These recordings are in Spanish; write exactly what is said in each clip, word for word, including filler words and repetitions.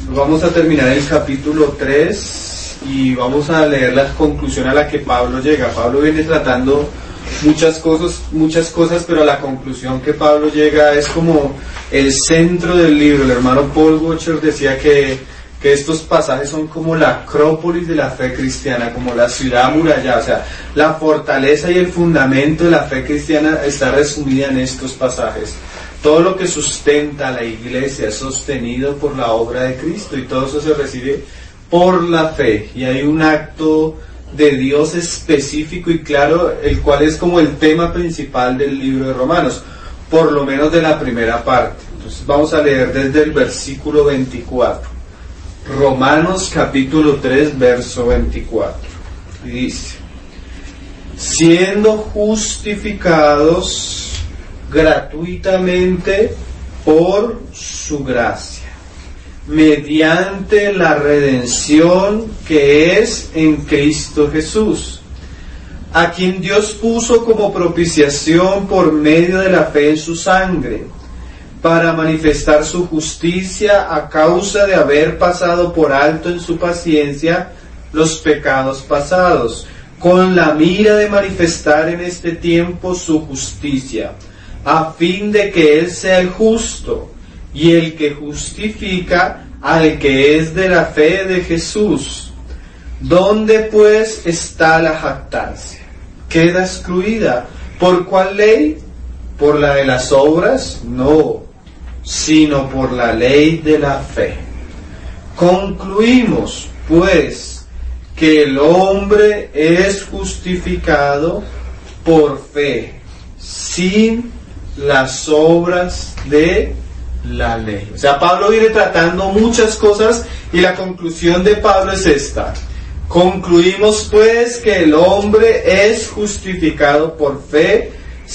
Vamos a terminar el capítulo tres y vamos a leer la conclusión a la que Pablo llega. Pablo viene tratando muchas cosas, muchas cosas, pero a la conclusión que Pablo llega es como el centro del libro. El hermano Paul Washer decía que, que estos pasajes son como la acrópolis de la fe cristiana, como la ciudad amurallada. O sea, la fortaleza y el fundamento de la fe cristiana está resumida en estos pasajes. Todo lo que sustenta a la iglesia es sostenido por la obra de Cristo, y todo eso se recibe por la fe. Y hay un acto de Dios específico y claro, el cual es como el tema principal del libro de Romanos, por lo menos de la primera parte. Entonces vamos a leer desde el versículo veinticuatro. Romanos capítulo tres, verso veinticuatro. Y dice: siendo justificados gratuitamente por su gracia, mediante la redención que es en Cristo Jesús, a quien Dios puso como propiciación por medio de la fe en su sangre, para manifestar su justicia a causa de haber pasado por alto en su paciencia los pecados pasados, con la mira de manifestar en este tiempo su justicia, a fin de que Él sea el justo y el que justifica al que es de la fe de Jesús. ¿Dónde pues está la jactancia? ¿Queda excluida? ¿Por cuál ley? ¿Por la de las obras? No, sino por la ley de la fe. Concluimos, pues, que el hombre es justificado por fe, sin las obras de la ley. O sea, Pablo viene tratando muchas cosas y la conclusión de Pablo es esta: concluimos pues que el hombre es justificado por fe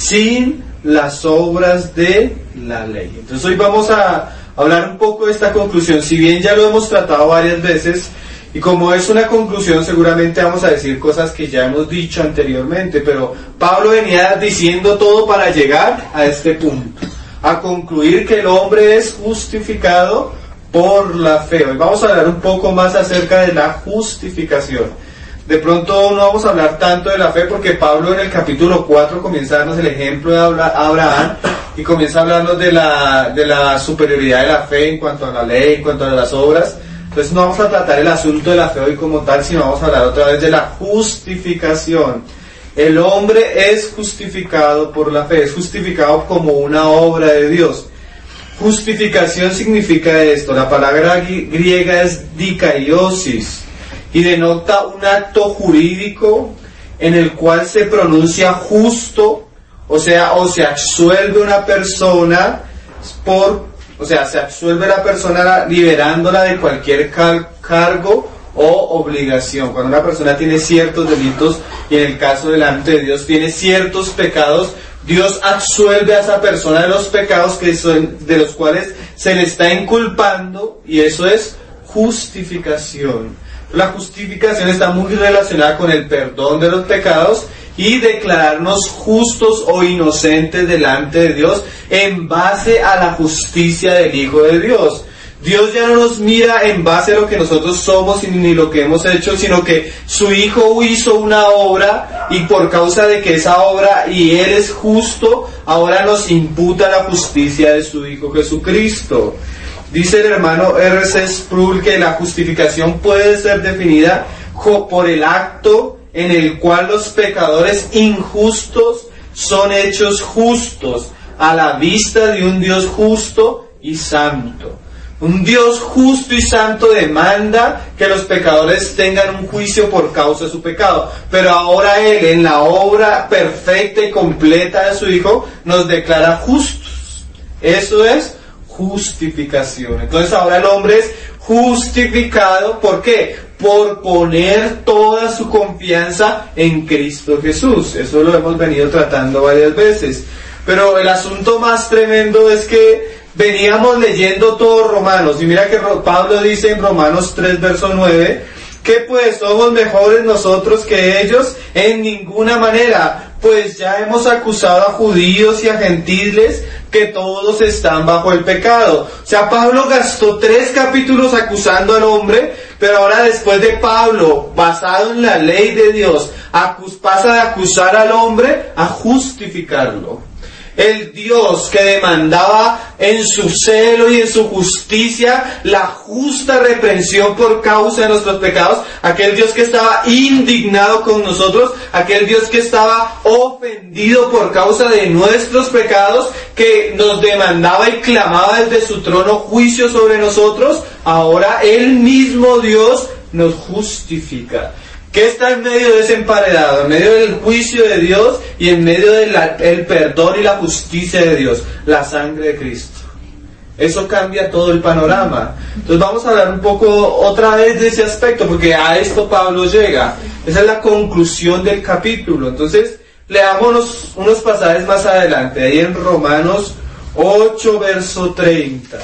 sin las obras de la ley. Entonces hoy vamos a hablar un poco de esta conclusión. Si bien ya lo hemos tratado varias veces, y como es una conclusión, seguramente vamos a decir cosas que ya hemos dicho anteriormente, pero Pablo venía diciendo todo para llegar a este punto, a concluir que el hombre es justificado por la fe. Hoy vamos a hablar un poco más acerca de la justificación. De pronto no vamos a hablar tanto de la fe porque Pablo en el capítulo cuatro comienza a darnos el ejemplo de Abraham y comienza a hablarnos de la, de la superioridad de la fe en cuanto a la ley, en cuanto a las obras. Entonces no vamos a tratar el asunto de la fe hoy como tal, sino vamos a hablar otra vez de la justificación. El hombre es justificado por la fe, es justificado como una obra de Dios. Justificación significa esto: la palabra griega es dikaiosis y denota un acto jurídico en el cual se pronuncia justo, o sea, o se absuelve una persona por O sea, se absuelve la persona liberándola de cualquier car- cargo o obligación. Cuando una persona tiene ciertos delitos, y en el caso delante de Dios tiene ciertos pecados, Dios absuelve a esa persona de los pecados que son, de los cuales se le está inculpando, y eso es justificación. La justificación está muy relacionada con el perdón de los pecados y declararnos justos o inocentes delante de Dios en base a la justicia del Hijo de Dios. Dios ya no nos mira en base a lo que nosotros somos ni lo que hemos hecho, sino que su Hijo hizo una obra, y por causa de que esa obra y Él es justo, ahora nos imputa la justicia de su Hijo Jesucristo. Dice el hermano R C Sproul que la justificación puede ser definida por el acto en el cual los pecadores injustos son hechos justos a la vista de un Dios justo y santo. Un Dios justo y santo demanda que los pecadores tengan un juicio por causa de su pecado, pero ahora Él, en la obra perfecta y completa de su Hijo, nos declara justos. Eso es justificación. Entonces ahora el hombre es justificado, ¿por qué? Por poner toda su confianza en Cristo Jesús. Eso lo hemos venido tratando varias veces. Pero el asunto más tremendo es que veníamos leyendo todos Romanos, y mira que Pablo dice en Romanos tres, verso nueve, que pues somos mejores nosotros que ellos en ninguna manera, pues ya hemos acusado a judíos y a gentiles que todos están bajo el pecado. O sea, Pablo gastó tres capítulos acusando al hombre, pero ahora después de Pablo, basado en la ley de Dios, acus- pasa de acusar al hombre a justificarlo. El Dios que demandaba en su celo y en su justicia la justa reprensión por causa de nuestros pecados, aquel Dios que estaba indignado con nosotros, aquel Dios que estaba ofendido por causa de nuestros pecados, que nos demandaba y clamaba desde su trono juicio sobre nosotros, ahora el mismo Dios nos justifica. ¿Qué está en medio de ese emparedado? En medio del juicio de Dios y en medio del perdón y la justicia de Dios, la sangre de Cristo. Eso cambia todo el panorama. Entonces vamos a hablar un poco otra vez de ese aspecto, porque a esto Pablo llega. Esa es la conclusión del capítulo. Entonces leamos unos, unos pasajes más adelante, ahí en Romanos ocho, verso treinta.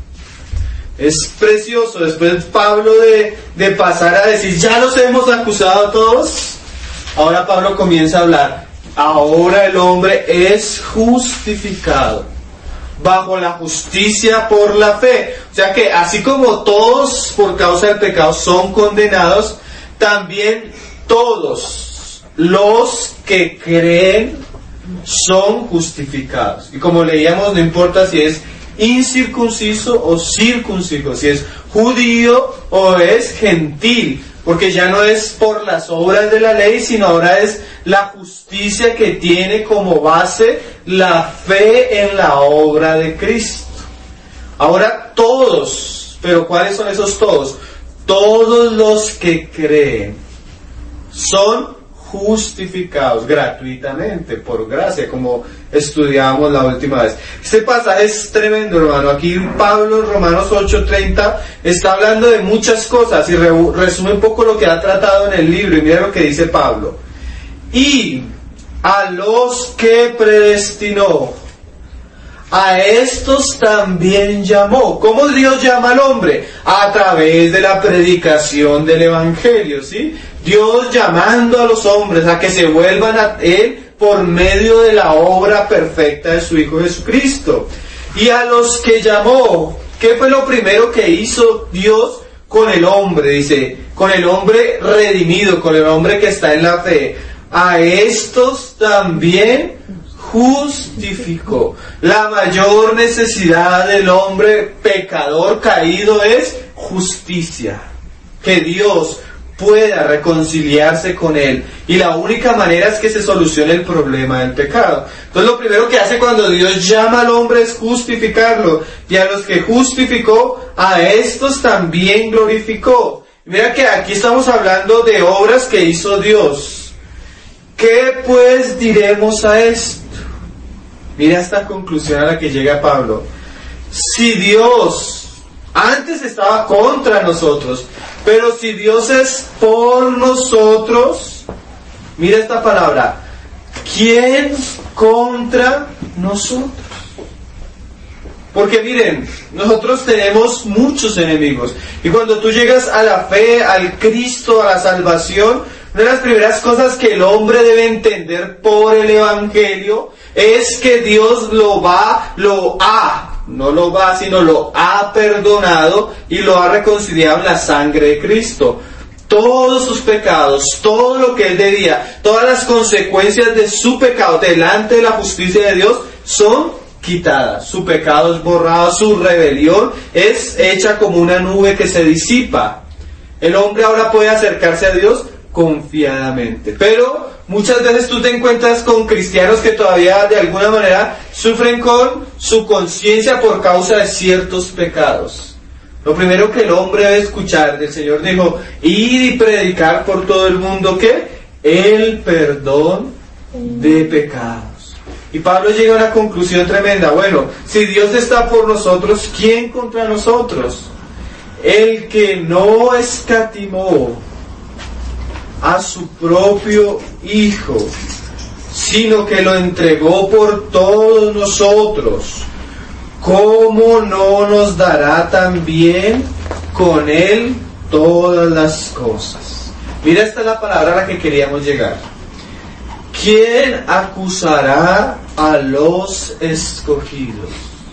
Es precioso, después Pablo de, de pasar a decir, ya los hemos acusado a todos, ahora Pablo comienza a hablar, ahora el hombre es justificado bajo la justicia por la fe. O sea que así como todos por causa del pecado son condenados, también todos los que creen son justificados. Y como leíamos, no importa si es incircunciso o circunciso, si es judío o es gentil, porque ya no es por las obras de la ley, sino ahora es la justicia que tiene como base la fe en la obra de Cristo. Ahora todos, pero ¿cuáles son esos todos? Todos los que creen son justificados gratuitamente, por gracia, como estudiamos la última vez. Este pasaje es tremendo, hermano. Aquí Pablo en Romanos ocho treinta está hablando de muchas cosas y re resume un poco lo que ha tratado en el libro, y mira lo que dice Pablo. Y a los que predestinó, a estos también llamó. ¿Cómo Dios llama al hombre? A través de la predicación del Evangelio, ¿sí? Dios llamando a los hombres a que se vuelvan a Él por medio de la obra perfecta de su Hijo Jesucristo. Y a los que llamó, ¿qué fue lo primero que hizo Dios con el hombre? Dice, con el hombre redimido, con el hombre que está en la fe. A estos también justificó. La mayor necesidad del hombre pecador caído es justicia. Que Dios pueda reconciliarse con él, y la única manera es que se solucione el problema del pecado. Entonces lo primero que hace cuando Dios llama al hombre es justificarlo, y a los que justificó, a estos también glorificó. Mira que aquí estamos hablando de obras que hizo Dios. ¿Qué pues diremos a esto? Mira esta conclusión a la que llega Pablo. Si Dios antes estaba contra nosotros, pero si Dios es por nosotros, mira esta palabra, ¿quién contra nosotros? Porque miren, nosotros tenemos muchos enemigos, y cuando tú llegas a la fe, al Cristo, a la salvación, una de las primeras cosas que el hombre debe entender por el Evangelio es que Dios lo va, lo ha, no lo va, sino lo ha perdonado y lo ha reconciliado en la sangre de Cristo. Todos sus pecados, todo lo que él debía, todas las consecuencias de su pecado delante de la justicia de Dios son quitadas. Su pecado es borrado, su rebelión es hecha como una nube que se disipa. El hombre ahora puede acercarse a Dios confiadamente. Pero muchas veces tú te encuentras con cristianos que todavía de alguna manera sufren con su conciencia por causa de ciertos pecados. Lo primero que el hombre debe escuchar, el Señor dijo, ir y predicar por todo el mundo, ¿qué? El perdón de pecados. Y Pablo llega a una conclusión tremenda. Bueno, si Dios está por nosotros, ¿quién contra nosotros? El que no escatimó a su propio Hijo, sino que lo entregó por todos nosotros, ¿cómo no nos dará también con Él todas las cosas? Mira, esta es la palabra a la que queríamos llegar. ¿quién acusará a los escogidos?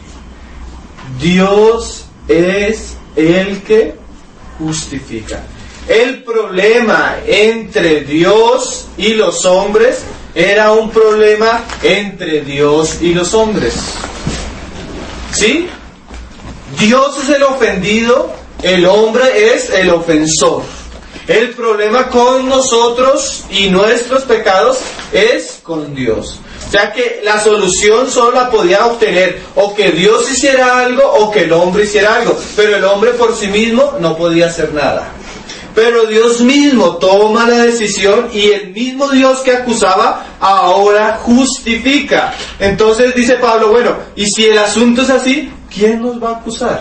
Dios es el que justifica. El problema entre Dios y los hombres era un problema entre Dios y los hombres. ¿Sí? Dios es el ofendido, el hombre es el ofensor. El problema con nosotros y nuestros pecados es con Dios. O sea que la solución solo la podía obtener o que Dios hiciera algo o que el hombre hiciera algo. Pero el hombre por sí mismo no podía hacer nada. Pero Dios mismo toma la decisión y el mismo Dios que acusaba ahora justifica. Entonces dice Pablo, bueno, y si el asunto es así, ¿quién nos va a acusar?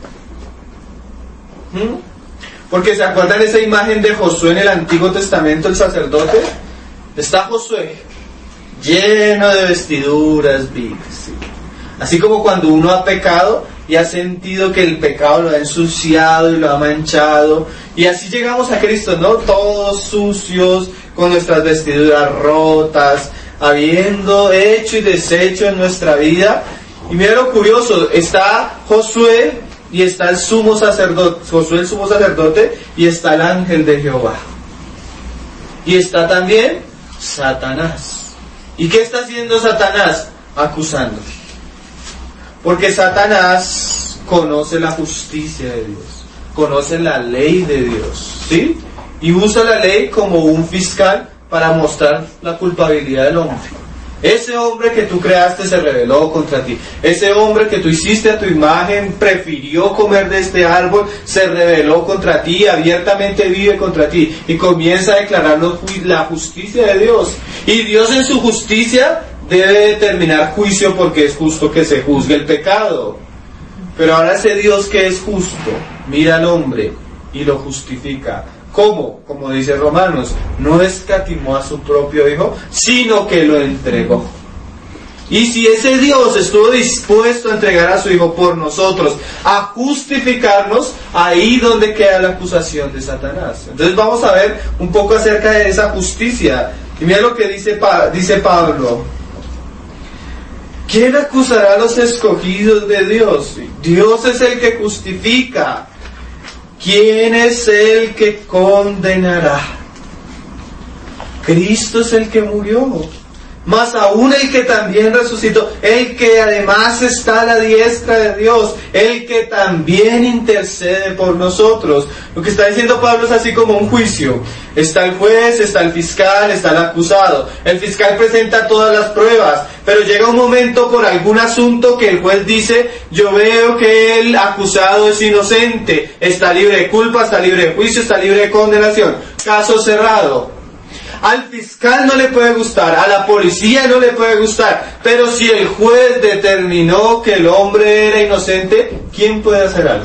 ¿Mm? Porque ¿se acuerdan esa imagen de Josué en el Antiguo Testamento, el sacerdote? Está Josué lleno de vestiduras viles, ¿sí? Así como cuando uno ha pecado y ha sentido que el pecado lo ha ensuciado y lo ha manchado, y así llegamos a Cristo, ¿no? Todos sucios, con nuestras vestiduras rotas, habiendo hecho y deshecho en nuestra vida. Y mira lo curioso, está Josué y está el sumo sacerdote, Josué el sumo sacerdote, y está el ángel de Jehová. Y está también Satanás. ¿Y qué está haciendo Satanás? Acusando. Porque Satanás conoce la justicia de Dios, conoce la ley de Dios, ¿sí? Y usa la ley como un fiscal para mostrar la culpabilidad del hombre. Ese hombre que tú creaste se rebeló contra ti. Ese hombre que tú hiciste a tu imagen prefirió comer de este árbol, se rebeló contra ti, abiertamente vive contra ti. Y comienza a declarar la justicia de Dios. Y Dios en su justicia debe determinar juicio porque es justo que se juzgue el pecado. Pero ahora ese Dios que es justo mira al hombre y lo justifica. ¿Cómo? Como dice Romanos, no escatimó a su propio Hijo, sino que lo entregó. Y si ese Dios estuvo dispuesto a entregar a su Hijo por nosotros, a justificarnos, ahí donde queda la acusación de Satanás. Entonces vamos a ver un poco acerca de esa justicia. Y mira lo que dice, pa- dice Pablo. ¿Quién acusará a los escogidos de Dios? Dios es el que justifica. ¿Quién es el que condenará? Cristo es el que murió, más aún el que también resucitó, el que además está a la diestra de Dios, el que también intercede por nosotros. Lo que está diciendo Pablo es así como un juicio. Está el juez, está el fiscal, está el acusado. El fiscal presenta todas las pruebas, pero llega un momento por algún asunto que el juez dice, yo veo que el acusado es inocente, está libre de culpa, está libre de juicio, está libre de condenación. Caso cerrado. Al fiscal no le puede gustar, a la policía no le puede gustar, pero si el juez determinó que el hombre era inocente, ¿quién puede hacer algo?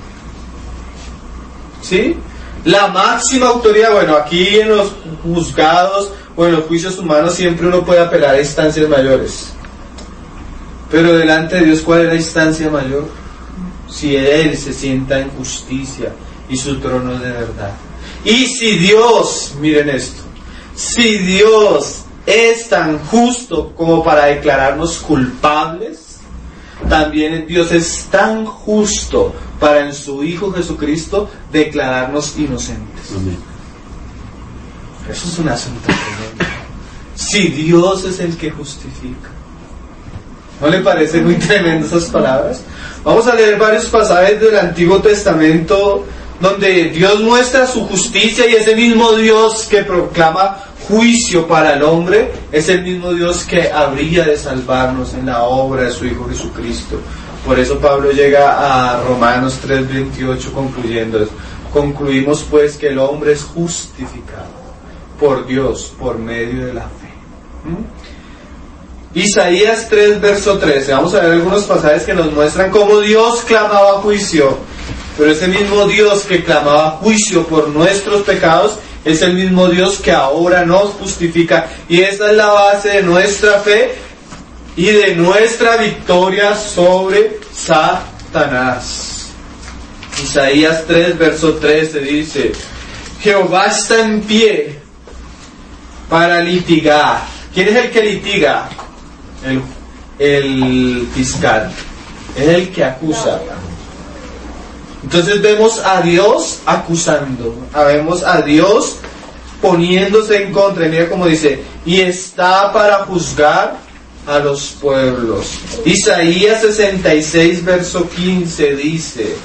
¿Sí? La máxima autoridad, bueno, aquí en los juzgados o en los juicios humanos siempre uno puede apelar a instancias mayores. Pero delante de Dios, ¿cuál es la instancia mayor? Si Él se sienta en justicia y su trono de verdad. Y si Dios, miren esto, si Dios es tan justo como para declararnos culpables, también Dios es tan justo para en su Hijo Jesucristo declararnos inocentes. Amén. Eso es un asunto tremendo. Si Dios es el que justifica. ¿No le parece muy tremendo esas palabras? Vamos a leer varios pasajes del Antiguo Testamento donde Dios muestra su justicia, y ese mismo Dios que proclama juicio para el hombre es el mismo Dios que habría de salvarnos en la obra de su Hijo Jesucristo. Por eso Pablo llega a Romanos tres veintiocho concluyendo eso. Concluimos pues que el hombre es justificado por Dios por medio de la fe. ¿Mm? Isaías tres verso trece. Vamos a ver algunos pasajes que nos muestran cómo Dios clamaba juicio. Pero ese mismo Dios que clamaba juicio por nuestros pecados es el mismo Dios que ahora nos justifica. Y esa es la base de nuestra fe y de nuestra victoria sobre Satanás. Isaías tres verso trece dice: Jehová está en pie para litigar ¿Quién es el que litiga? El, el fiscal. Es el que acusa. Entonces vemos a Dios acusando. Vemos a Dios poniéndose en contra. Mira cómo dice, y está para juzgar a los pueblos. Isaías sesenta y seis, verso quince dice,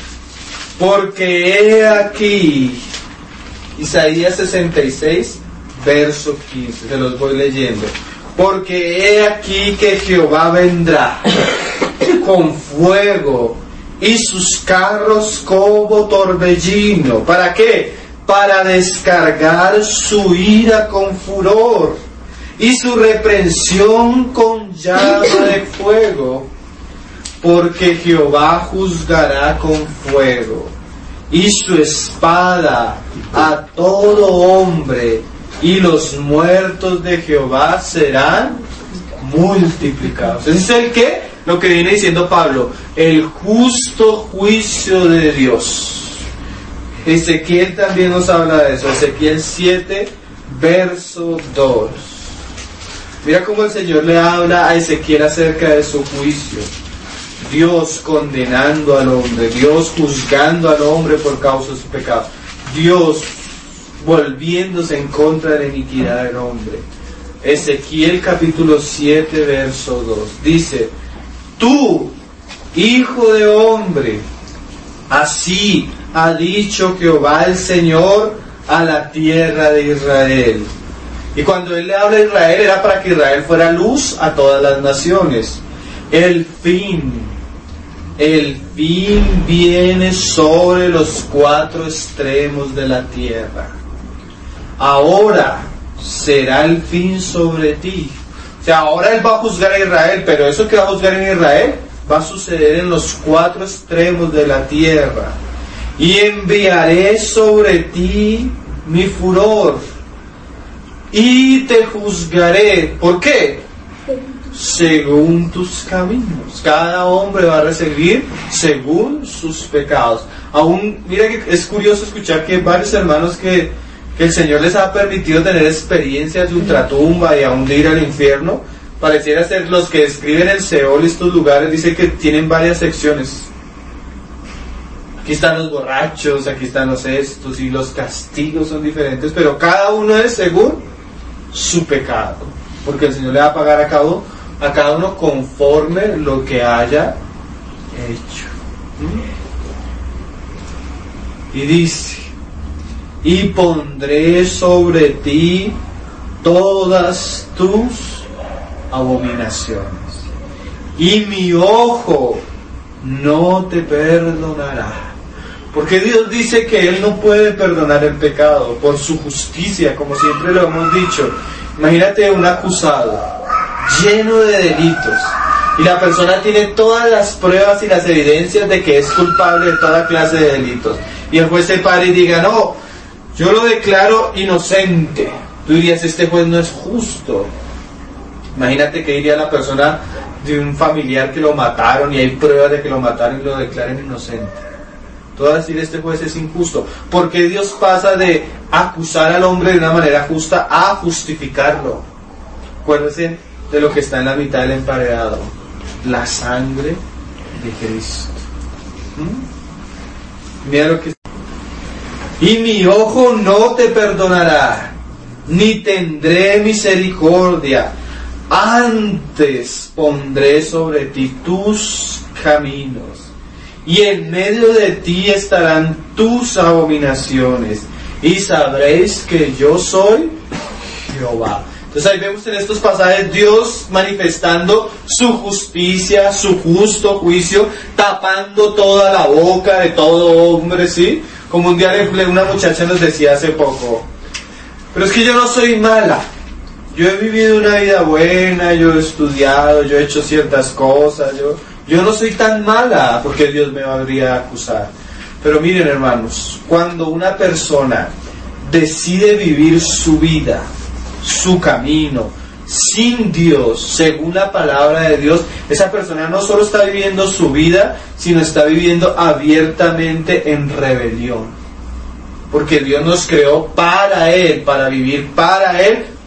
porque he aquí, Isaías sesenta y seis, verso quince, se los voy leyendo. Porque he aquí que Jehová vendrá con fuego y sus carros como torbellino. ¿Para qué? Para descargar su ira con furor y su reprensión con llama de fuego. Porque Jehová juzgará con fuego y su espada a todo hombre, y los muertos de Jehová serán multiplicados. ¿Ese es el qué? Lo que viene diciendo Pablo, el justo juicio de Dios. Ezequiel también nos habla de eso. Ezequiel siete, verso dos. Mira cómo el Señor le habla a Ezequiel acerca de su juicio. Dios condenando al hombre, Dios juzgando al hombre por causa de su pecado, Dios volviéndose en contra de la iniquidad del hombre. Ezequiel capítulo siete, verso dos, dice, tú, hijo de hombre, así ha dicho Jehová el Señor a la tierra de Israel. Y cuando él le habla a Israel, era para que Israel fuera luz a todas las naciones. El fin, el fin viene sobre los cuatro extremos de la tierra. Ahora será el fin sobre ti. O sea, ahora él va a juzgar a Israel, pero eso que va a juzgar en Israel va a suceder en los cuatro extremos de la tierra. Y enviaré sobre ti mi furor y te juzgaré. ¿Por qué? Según tus caminos. Cada hombre va a recibir según sus pecados. Aún, mira que es curioso escuchar que varios hermanos que, que el Señor les ha permitido tener experiencias de ultratumba y aún de ir al infierno, pareciera ser los que describen el Seol y estos lugares, dice que tienen varias secciones. Aquí están los borrachos, aquí están los estos, y los castigos son diferentes, pero cada uno es según su pecado, porque el Señor le va a pagar a cada uno, a cada uno conforme lo que haya hecho. ¿Mm? Y dice, y pondré sobre ti todas tus abominaciones, y mi ojo no te perdonará. Porque Dios dice que Él no puede perdonar el pecado por su justicia, como siempre lo hemos dicho. Imagínate un acusado lleno de delitos y la persona tiene todas las pruebas y las evidencias de que es culpable de toda clase de delitos, y el juez se para y diga, no, yo lo declaro inocente. Tú dirías, este juez no es justo. Imagínate que diría la persona de un familiar que lo mataron y hay pruebas de que lo mataron y lo declaren inocente. Tú vas a decir, este juez es injusto. Porque Dios pasa de acusar al hombre de una manera justa a justificarlo. Acuérdense de lo que está en la mitad del emparedado: la sangre de Cristo. ¿Mm? Mira lo que... Y mi ojo no te perdonará, ni tendré misericordia. Antes pondré sobre ti tus caminos, y en medio de ti estarán tus abominaciones, y sabréis que yo soy Jehová. Entonces ahí vemos en estos pasajes Dios manifestando su justicia, su justo juicio, tapando toda la boca de todo hombre, ¿sí? Como un día una muchacha nos decía hace poco, pero es que yo no soy mala. Yo he vivido una vida buena, yo he estudiado, yo he hecho ciertas cosas, yo, yo no soy tan mala, porque Dios me habría acusar. Pero miren, hermanos, cuando una persona decide vivir su vida, su camino, sin Dios, según la palabra de Dios, esa persona no solo está viviendo su vida, sino está viviendo abiertamente en rebelión. Porque Dios nos creó para Él, para vivir para Él,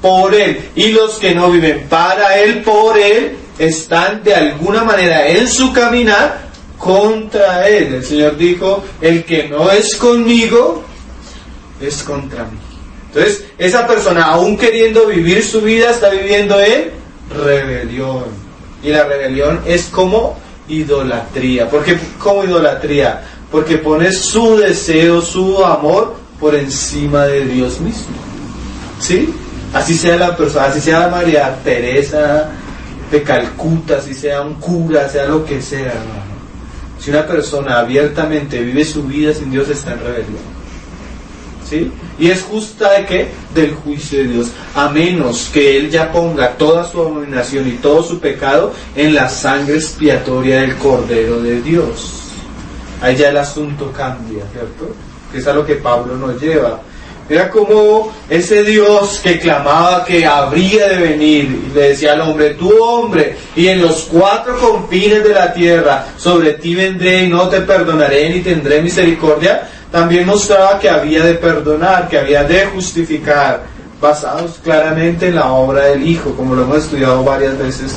por Él. Y los que no viven para Él, por Él, están de alguna manera en su caminar contra Él. El Señor dijo, el que no es conmigo, es contra mí. Entonces, esa persona, aún queriendo vivir su vida, está viviendo en rebelión. Y la rebelión es como idolatría. ¿Por qué como idolatría? Porque pone su deseo, su amor por encima de Dios mismo. ¿Sí? Así sea la persona, así sea María Teresa de Calcuta, así sea un cura, sea lo que sea, hermano. Si una persona abiertamente vive su vida sin Dios, está en rebelión. ¿Sí? Y es justa de qué? Del juicio de Dios, a menos que Él ya ponga toda su abominación y todo su pecado en la sangre expiatoria del Cordero de Dios. Ahí ya el asunto cambia, ¿cierto? Que es a lo que Pablo nos lleva. Mira cómo ese Dios que clamaba que habría de venir, y le decía al hombre, tú hombre, y en los cuatro confines de la tierra, sobre ti vendré y no te perdonaré ni tendré misericordia, también mostraba que había de perdonar, que había de justificar, basados claramente en la obra del Hijo, como lo hemos estudiado varias veces,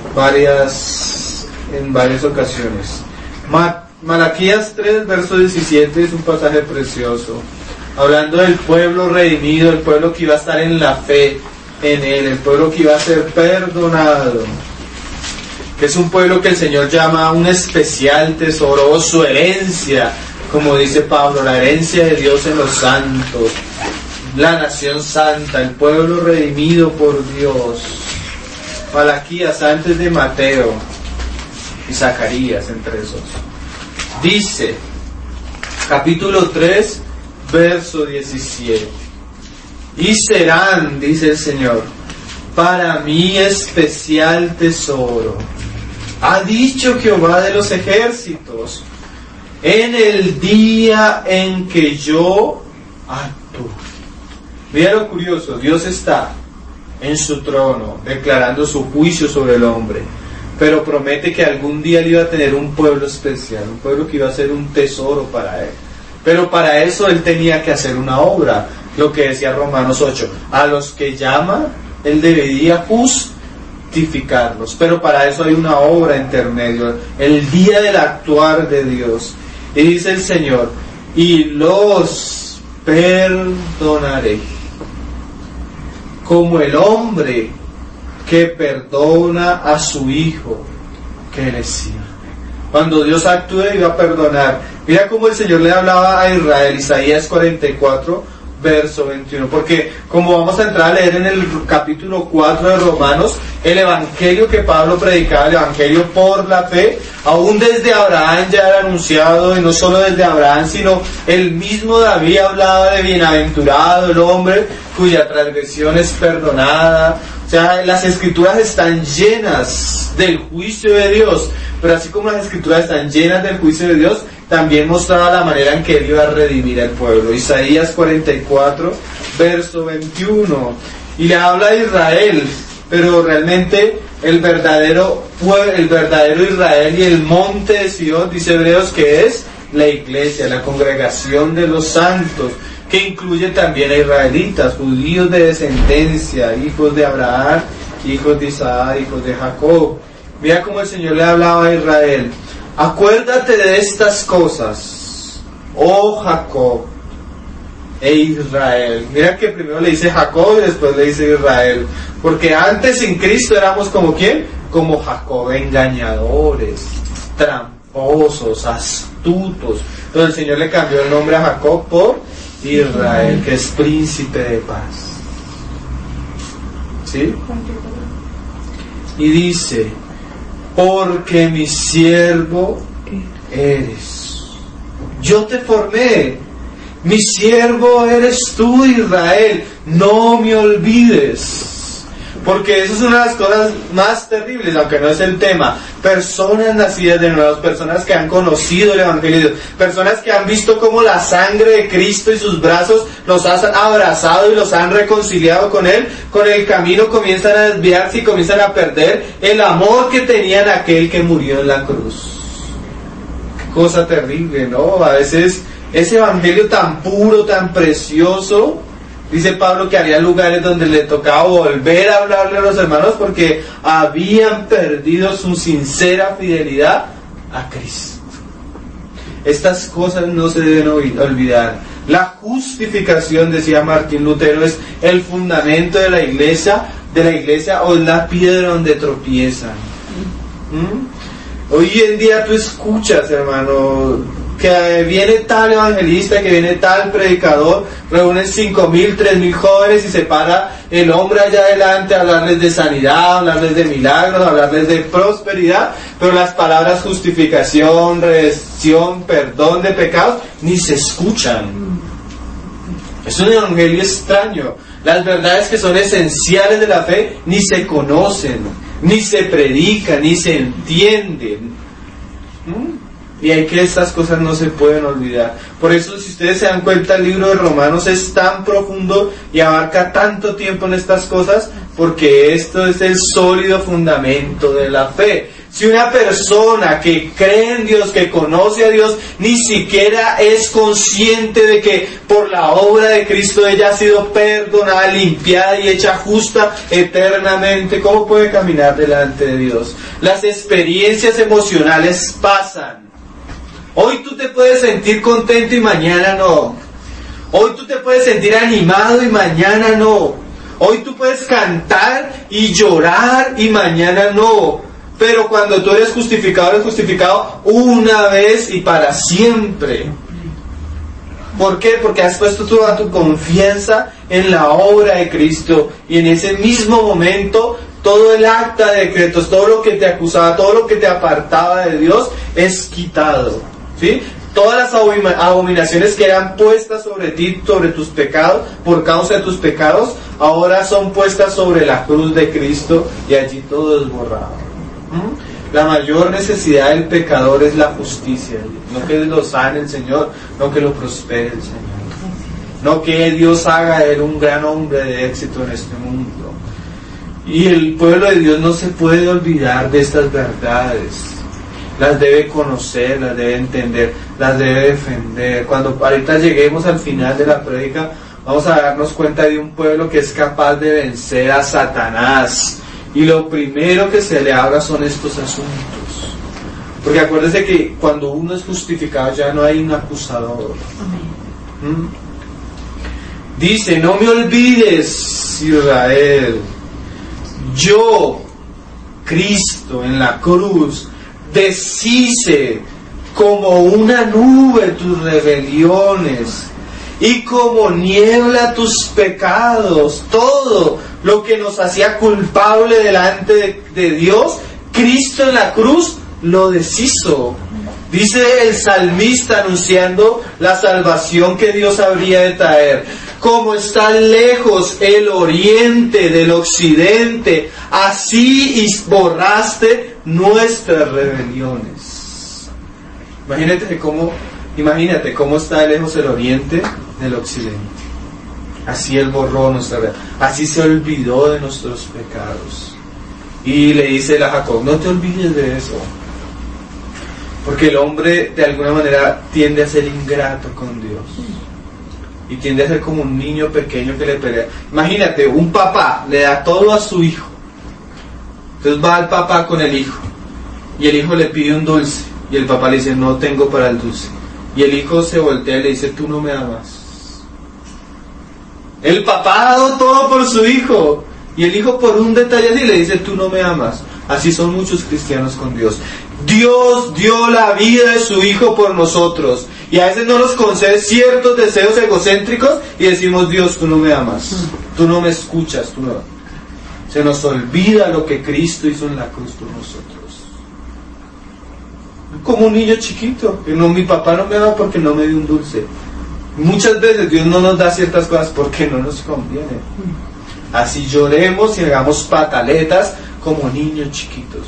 varias, en varias ocasiones. Ma- Malaquías tres, verso diecisiete, es un pasaje precioso, hablando del pueblo redimido, el pueblo que iba a estar en la fe en Él, el pueblo que iba a ser perdonado, que es un pueblo que el Señor llama un especial tesoro, o su herencia, como dice Pablo, la herencia de Dios en los santos, la nación santa, el pueblo redimido por Dios. Malaquías antes de Mateo y Zacarías, entre esos. Dice, capítulo tres, verso diecisiete. Y serán, dice el Señor, para mí especial tesoro. Ha dicho Jehová de los ejércitos, en el día en que yo actúe. Mira lo curioso, Dios está en su trono declarando su juicio sobre el hombre, pero promete que algún día él iba a tener un pueblo especial, un pueblo que iba a ser un tesoro para él. Pero para eso él tenía que hacer una obra, lo que decía Romanos ocho, a los que llama, él debería justificarlos, pero para eso hay una obra intermedio, el día del actuar de Dios. Y dice el Señor, y los perdonaré, como el hombre que perdona a su hijo que le sirve. Cuando Dios actúe, iba a perdonar. Mira cómo el Señor le hablaba a Israel, Isaías cuarenta y cuatro, verso veintiuno, porque como vamos a entrar a leer en el capítulo cuatro de Romanos, el evangelio que Pablo predicaba, el evangelio por la fe, aún desde Abraham ya era anunciado, y no solo desde Abraham, sino el mismo David hablaba de bienaventurado el hombre cuya transgresión es perdonada. O sea, las escrituras están llenas del juicio de Dios, pero así como las escrituras están llenas del juicio de Dios, también mostraba la manera en que Él iba a redimir al pueblo. Isaías cuarenta y cuatro, verso veintiuno. Y le habla a Israel, pero realmente el verdadero pueblo, el verdadero Israel y el monte de Sion, dice Hebreos, que es la iglesia, la congregación de los santos, que incluye también a israelitas, judíos de descendencia, hijos de Abraham, hijos de Isaac, hijos de Jacob. Mira cómo el Señor le hablaba a Israel. Acuérdate de estas cosas, oh Jacob e Israel. Mira que primero le dice Jacob y después le dice Israel, porque antes sin Cristo éramos como ¿quién? Como Jacob, engañadores, tramposos, astutos. Entonces el Señor le cambió el nombre a Jacob por Israel, que es príncipe de paz. ¿Sí? Y dice, porque mi siervo eres. Yo te formé. Mi siervo eres tú, Israel. No me olvides. Porque eso es una de las cosas más terribles, aunque no es el tema. Personas nacidas de nuevo, personas que han conocido el Evangelio, personas que han visto cómo la sangre de Cristo y sus brazos los han abrazado y los han reconciliado con Él, con el camino comienzan a desviarse y comienzan a perder el amor que tenían aquel que murió en la cruz. Qué cosa terrible, ¿no? A veces ese Evangelio tan puro, tan precioso, Dice Pablo que había lugares donde le tocaba volver a hablarle a los hermanos porque habían perdido su sincera fidelidad a Cristo. Estas cosas no se deben olvidar. La justificación, decía Martín Lutero, es el fundamento de la iglesia, de la iglesia o es la piedra donde tropiezan. ¿Mm? Hoy en día tú escuchas, hermano, que viene tal evangelista, que viene tal predicador, reúne cinco mil, tres mil jóvenes y se para el hombre allá adelante a hablarles de sanidad, hablarles de milagros, hablarles de prosperidad, pero las palabras justificación, redención, perdón de pecados, ni se escuchan. Es un evangelio extraño. Las verdades que son esenciales de la fe ni se conocen, ni se predican, ni se entienden. ¿Mm? Y hay que estas cosas no se pueden olvidar. Por eso, si ustedes se dan cuenta, el libro de Romanos es tan profundo y abarca tanto tiempo en estas cosas, porque esto es el sólido fundamento de la fe. Si una persona que cree en Dios, que conoce a Dios, ni siquiera es consciente de que por la obra de Cristo ella ha sido perdonada, limpiada y hecha justa eternamente, ¿cómo puede caminar delante de Dios? Las experiencias emocionales pasan. Hoy tú te puedes sentir contento y mañana no. Hoy tú te puedes sentir animado y mañana no. Hoy tú puedes cantar y llorar y mañana no. Pero cuando tú eres justificado, eres justificado una vez y para siempre. ¿Por qué? Porque has puesto toda tu confianza en la obra de Cristo. Y en ese mismo momento, todo el acta de decretos, todo lo que te acusaba, todo lo que te apartaba de Dios, es quitado. ¿Sí? Todas las abominaciones que eran puestas sobre ti, sobre tus pecados, por causa de tus pecados, ahora son puestas sobre la cruz de Cristo y allí todo es borrado. ¿Mm? La mayor necesidad del pecador es la justicia, no que lo sane el Señor, no que lo prospere el Señor, no que Dios haga de él un gran hombre de éxito en este mundo. Y el pueblo de Dios no se puede olvidar de estas verdades. Las debe conocer, las debe entender, las debe defender. Cuando ahorita lleguemos al final de la prédica, vamos a darnos cuenta de un pueblo que es capaz de vencer a Satanás. Y lo primero que se le habla son estos asuntos. Porque acuérdense que cuando uno es justificado ya no hay un acusador. ¿Mm? Dice, no me olvides, Israel, yo, Cristo, en la cruz, deshice como una nube tus rebeliones y como niebla tus pecados. Todo lo que nos hacía culpable delante de, de Dios, Cristo en la cruz lo deshizo. Dice el salmista anunciando la salvación que Dios habría de traer. Como está lejos el oriente del occidente, así borraste nuestras rebeliones. Imagínate cómo, imagínate cómo está lejos el oriente del occidente. Así Él borró nuestra rebelión. Así se olvidó de nuestros pecados. Y le dice a Jacob, no te olvides de eso. Porque el hombre de alguna manera tiende a ser ingrato con Dios. Y tiende a ser como un niño pequeño que le pelea. Imagínate, un papá le da todo a su hijo. Entonces va el papá con el hijo. Y el hijo le pide un dulce. Y el papá le dice, no tengo para el dulce. Y el hijo se voltea y le dice, tú no me amas. El papá ha dado todo por su hijo. Y el hijo por un detalle así le dice, tú no me amas. Así son muchos cristianos con Dios. Dios dio la vida de su Hijo por nosotros. Y a veces no nos concede ciertos deseos egocéntricos y decimos, Dios, tú no me amas. Tú no me escuchas. Tú no. Se nos olvida lo que Cristo hizo en la cruz por nosotros. Como un niño chiquito. Que no, mi papá no me ama porque no me dio un dulce. Muchas veces Dios no nos da ciertas cosas porque no nos conviene. Así lloremos y hagamos pataletas como niños chiquitos.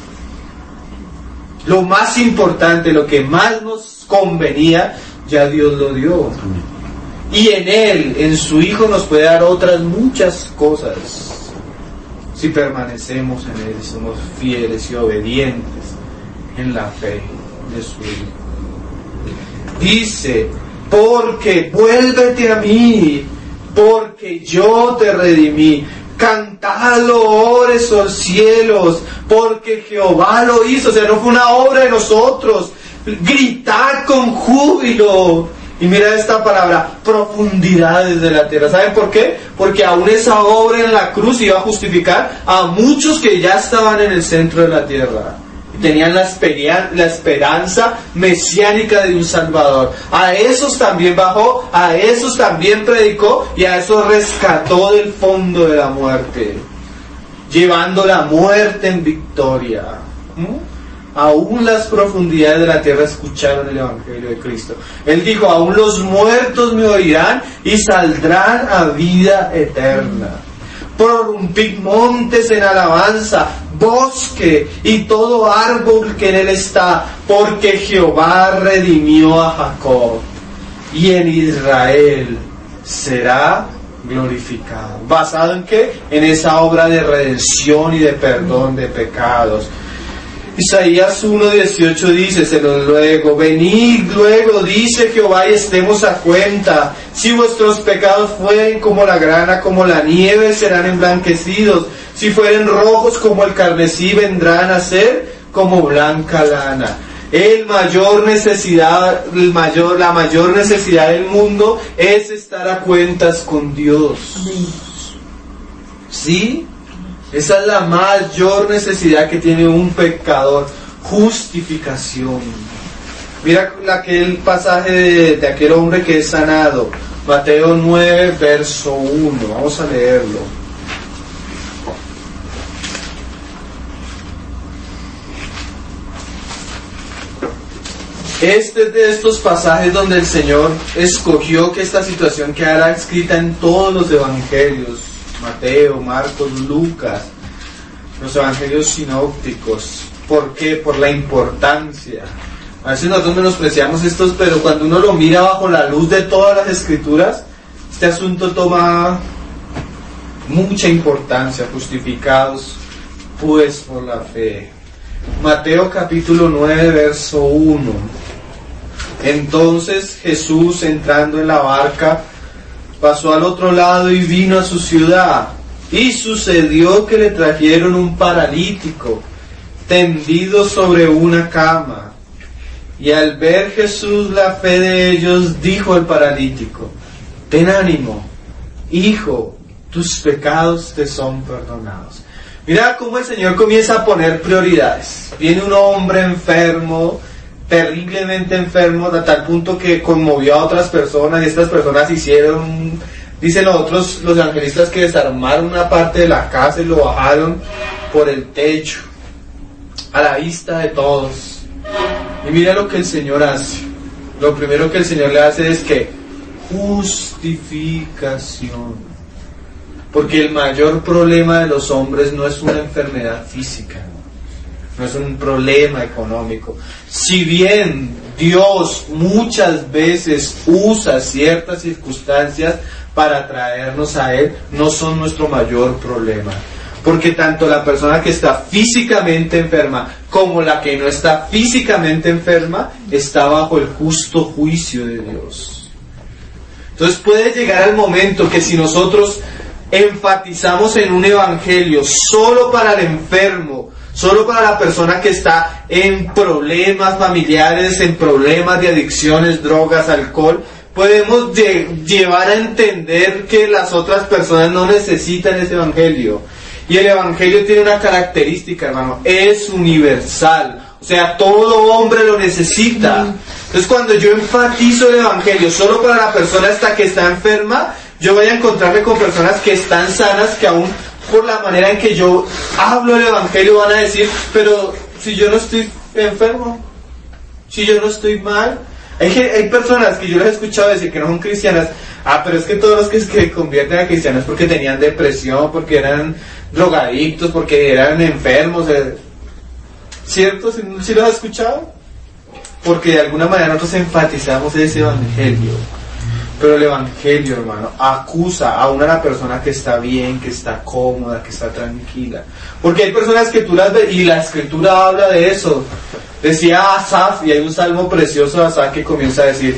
Lo más importante, lo que más nos convenía, ya Dios lo dio. Y en Él, en su Hijo, nos puede dar otras muchas cosas. Si permanecemos en Él, somos fieles y obedientes en la fe de su Hijo. Dice, porque vuélvete a mí, porque yo te redimí. Cantad loores, oh cielos, porque Jehová lo hizo. O sea, no fue una obra de nosotros. Gritad con júbilo. Y mira esta palabra, profundidades de la tierra. ¿Saben por qué? Porque aún esa obra en la cruz iba a justificar a muchos que ya estaban en el centro de la tierra. Tenían la, esperia, la esperanza mesiánica de un Salvador. A esos también bajó, a esos también predicó y a esos rescató del fondo de la muerte, llevando la muerte en victoria. ¿Mm? Aún las profundidades de la tierra escucharon el Evangelio de Cristo. Él dijo, aún los muertos me oirán y saldrán a vida eterna. Prorrumpid montes en alabanza, bosque y todo árbol que en él está, porque Jehová redimió a Jacob y en Israel será glorificado. ¿Basado en qué? En esa obra de redención y de perdón de pecados. Isaías uno dieciocho dice, se lo luego, venid luego, dice Jehová, y estemos a cuenta. Si vuestros pecados fueren como la grana, como la nieve, serán emblanquecidos. Si fueren rojos como el carmesí, vendrán a ser como blanca lana. El mayor necesidad, el mayor, la mayor necesidad del mundo es estar a cuentas con Dios. ¿Sí? Esa es la mayor necesidad que tiene un pecador, justificación. Mira aquel pasaje de, de aquel hombre que es sanado, Mateo nueve, verso uno, vamos a leerlo. Este es de estos pasajes donde el Señor escogió que esta situación quedara escrita en todos los evangelios. Mateo, Marcos, Lucas, los evangelios sinópticos. ¿Por qué? Por la importancia. A veces nosotros menospreciamos estos, pero cuando uno lo mira bajo la luz de todas las escrituras, este asunto toma mucha importancia, justificados pues por la fe. Mateo capítulo nueve, verso uno. Entonces Jesús, entrando en la barca, pasó al otro lado y vino a su ciudad. Y sucedió que le trajeron un paralítico, tendido sobre una cama. Y al ver Jesús la fe de ellos, dijo al paralítico, ten ánimo, hijo, tus pecados te son perdonados. Mira cómo el Señor comienza a poner prioridades. Viene un hombre enfermo, terriblemente enfermo, a tal punto que conmovió a otras personas, y estas personas hicieron, dicen los otros, los evangelistas, que desarmaron una parte de la casa y lo bajaron por el techo, a la vista de todos. Y mira lo que el Señor hace. Lo primero que el Señor le hace es que justificación. Porque el mayor problema de los hombres no es una enfermedad física, no es un problema económico. Si bien Dios muchas veces usa ciertas circunstancias para traernos a Él, no son nuestro mayor problema. Porque tanto la persona que está físicamente enferma como la que no está físicamente enferma está bajo el justo juicio de Dios. Entonces puede llegar el momento que si nosotros enfatizamos en un evangelio solo para el enfermo, solo para la persona que está en problemas familiares, en problemas de adicciones, drogas, alcohol, podemos lle- llevar a entender que las otras personas no necesitan ese evangelio. Y el evangelio tiene una característica, hermano, es universal. O sea, todo hombre lo necesita. Entonces, cuando yo enfatizo el evangelio solo para la persona hasta que está enferma, yo voy a encontrarme con personas que están sanas, que aún por la manera en que yo hablo el evangelio van a decir, pero si yo no estoy enfermo, si yo no estoy mal. Hay, hay personas que yo les he escuchado decir que no son cristianas, ah, pero es que todos los que se convierten a cristianos porque tenían depresión, porque eran drogadictos, porque eran enfermos, eh. ¿Cierto? ¿Sí, sí los has escuchado? Porque de alguna manera nosotros enfatizamos ese evangelio. Pero el evangelio, hermano, acusa aún a la persona que está bien, que está cómoda, que está tranquila. Porque hay personas que tú las ves, y la escritura habla de eso. Decía Asaf, y hay un salmo precioso de Asaf que comienza a decir,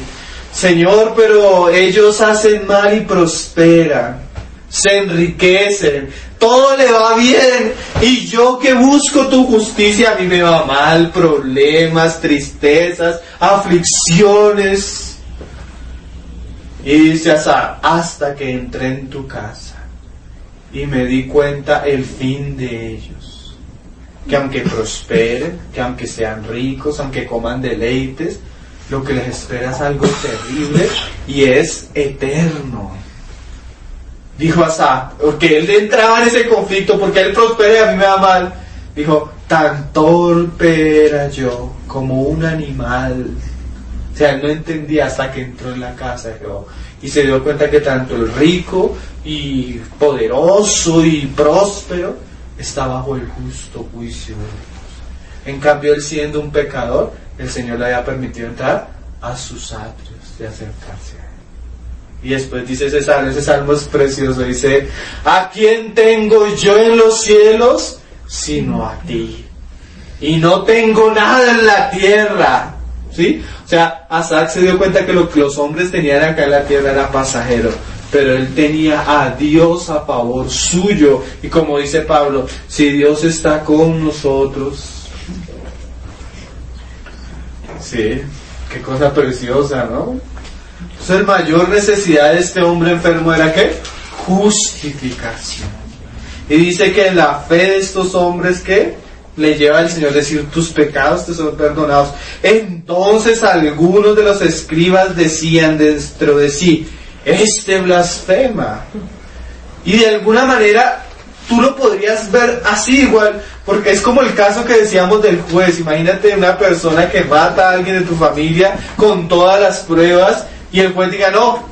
Señor, pero ellos hacen mal y prosperan, se enriquecen, todo le va bien, y yo que busco tu justicia, a mí me va mal, problemas, tristezas, aflicciones. Y dice Asa, hasta que entré en tu casa y me di cuenta el fin de ellos, que aunque prosperen, que aunque sean ricos, aunque coman deleites, lo que les espera es algo terrible y es eterno. Dijo Asa, porque él entraba en ese conflicto, porque él prospera y a mí me va mal. Dijo, tan torpe era yo como un animal. O sea, él no entendía hasta que entró en la casa de Jehová y se dio cuenta que tanto el rico y poderoso y próspero está bajo el justo juicio de Dios. En cambio, él siendo un pecador, el Señor le había permitido entrar a sus atrios y acercarse a él. Y después dice ese salmo, ese salmo es precioso, dice, ¿a quién tengo yo en los cielos sino a ti? Y no tengo nada en la tierra. ¿Sí? O sea, Asaf se dio cuenta que lo que los hombres tenían acá en la tierra era pasajero, pero él tenía a Dios a favor suyo. Y como dice Pablo, si Dios está con nosotros, sí, qué cosa preciosa, ¿no? Entonces, la mayor necesidad de este hombre enfermo era ¿qué? Justificación. Y dice que la fe de estos hombres, ¿qué? Le lleva al Señor a decir, tus pecados te son perdonados. Entonces algunos de los escribas decían dentro de sí, este blasfema. Y de alguna manera tú lo podrías ver así igual, porque es como el caso que decíamos del juez. Imagínate una persona que mata a alguien de tu familia con todas las pruebas y el juez diga, no,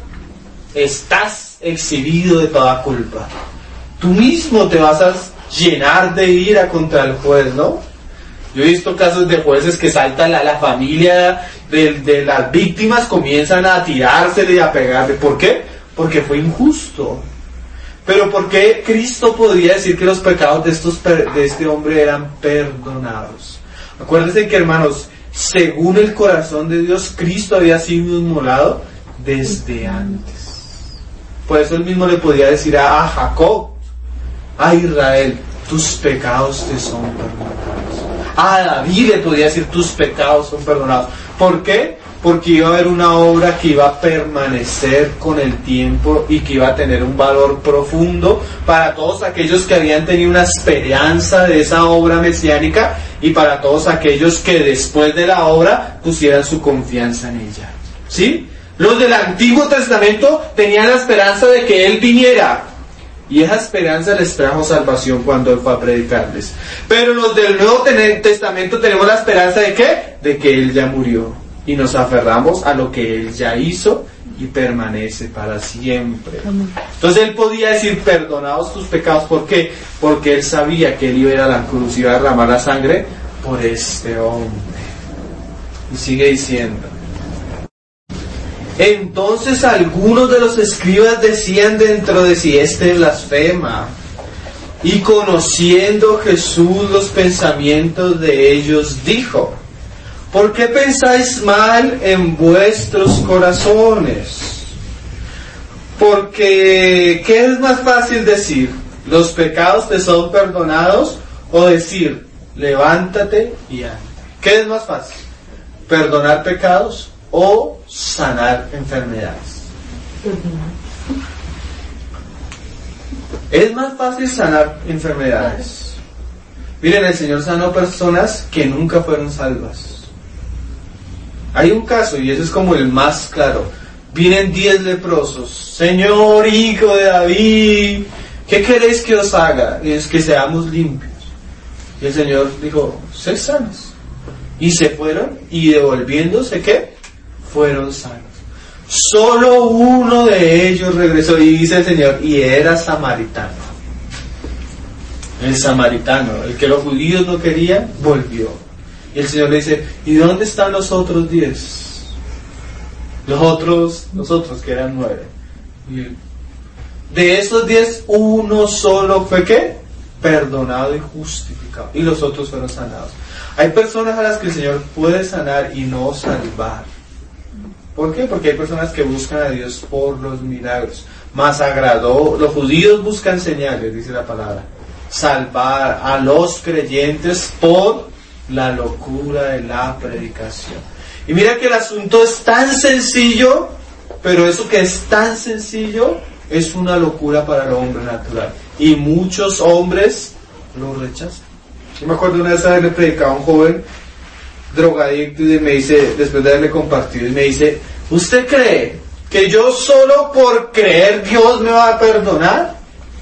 estás exhibido de toda culpa. Tú mismo te vas a llenar de ira contra el juez, ¿no? Yo he visto casos de jueces que saltan a la familia de, de las víctimas, comienzan a tirársele y a pegarle. ¿Por qué? Porque fue injusto. Pero ¿por qué Cristo podría decir que los pecados de, estos, de este hombre eran perdonados? Acuérdense que, hermanos, según el corazón de Dios, Cristo había sido inmolado desde antes. Por eso él mismo le podía decir a, a Jacob, a Israel, tus pecados te son perdonados. A David le podía decir, tus pecados son perdonados. ¿Por qué? Porque iba a haber una obra que iba a permanecer con el tiempo y que iba a tener un valor profundo para todos aquellos que habían tenido una esperanza de esa obra mesiánica y para todos aquellos que después de la obra pusieran su confianza en ella. ¿Sí? Los del Antiguo Testamento tenían la esperanza de que Él viniera. Y esa esperanza les trajo salvación cuando Él fue a predicarles. Pero los del Nuevo Testamento tenemos la esperanza de ¿qué? De que Él ya murió. Y nos aferramos a lo que Él ya hizo y permanece para siempre. Entonces Él podía decir, perdonados tus pecados. ¿Por qué? Porque Él sabía que Él iba a ir a la cruz y iba a derramar la sangre por este hombre. Y sigue diciendo. Entonces algunos de los escribas decían dentro de sí, este blasfema. Y conociendo Jesús los pensamientos de ellos, dijo, ¿por qué pensáis mal en vuestros corazones? Porque, ¿qué es más fácil decir? ¿Los pecados te son perdonados? O decir, levántate y anda. ¿Qué es más fácil? ¿Perdonar pecados o sanar enfermedades? Es más fácil sanar enfermedades. Miren, el Señor sanó personas que nunca fueron salvas. Hay un caso, y ese es como el más claro. Vienen diez leprosos. Señor, hijo de David, ¿qué queréis que os haga? Y es que seamos limpios. Y el Señor dijo, sed sanos. Y se fueron, y devolviéndose, ¿qué? Fueron sanos. Solo uno de ellos regresó, y dice el Señor, y era samaritano. El samaritano, el que los judíos no querían, volvió. Y el Señor le dice, ¿y dónde están los otros diez? Los otros, los otros que eran nueve. Y de esos diez, uno solo fue ¿qué? Perdonado y justificado. Y los otros fueron sanados. Hay personas a las que el Señor puede sanar y no salvar. ¿Por qué? Porque hay personas que buscan a Dios por los milagros. Más agradó, los judíos buscan señales, dice la palabra. Salvar a los creyentes por la locura de la predicación. Y mira que el asunto es tan sencillo, pero eso que es tan sencillo es una locura para el hombre natural. Y muchos hombres lo rechazan. Yo me acuerdo una vez haberle predicado a un joven drogadicto y me dice, después de haberle compartido, y me dice, ¿usted cree que yo solo por creer Dios me va a perdonar?